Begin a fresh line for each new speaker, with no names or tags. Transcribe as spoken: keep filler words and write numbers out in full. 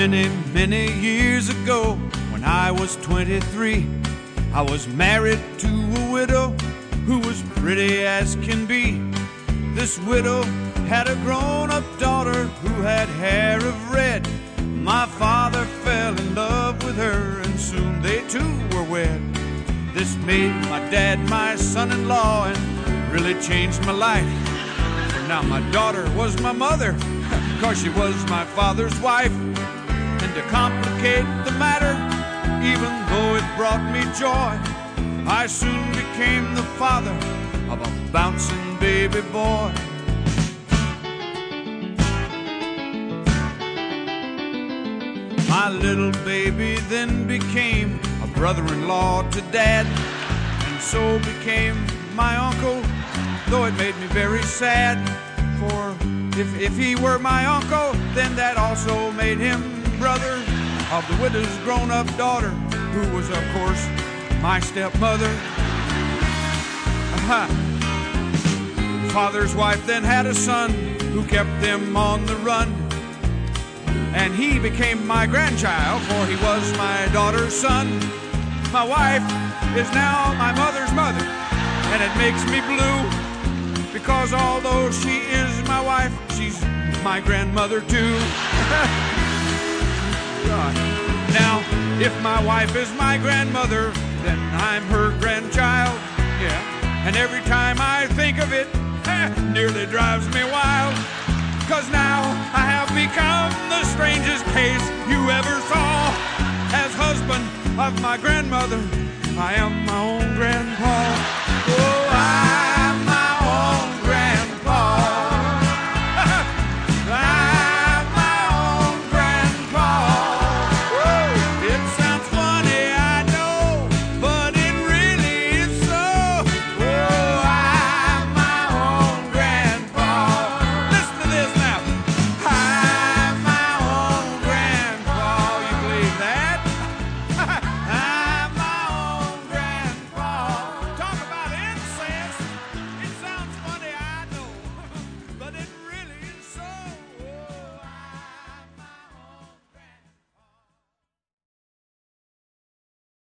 Many, many years ago, when I was twenty-three, I was married to a widow who was pretty as can be. This widow had a grown-up daughter who had hair of red. My father fell in love with her, and soon they too were wed. This made my dad my son-in-law and really changed my life. For now my daughter was my mother, cause she was my father's wife. And to complicate the matter, even though it brought me joy, I soon became the father of a bouncing baby boy. My little baby then became a brother-in-law to Dad, and so became my uncle, though it made me very sad. For if, if he were my uncle, then that also made him brother of the widow's grown-up daughter, who was, of course, my stepmother. Aha. Father's wife then had a son who kept them on the run, and he became my grandchild, for he was my daughter's son. My wife is now my mother's mother, and it makes me blue, because although she is my wife, she's my grandmother too. God. Now, if my wife is my grandmother, then I'm her grandchild, yeah. And every time I think of it, eh, nearly drives me wild. Cause now I have become the strangest case you ever saw. As husband of my grandmother, I am my own grandmother.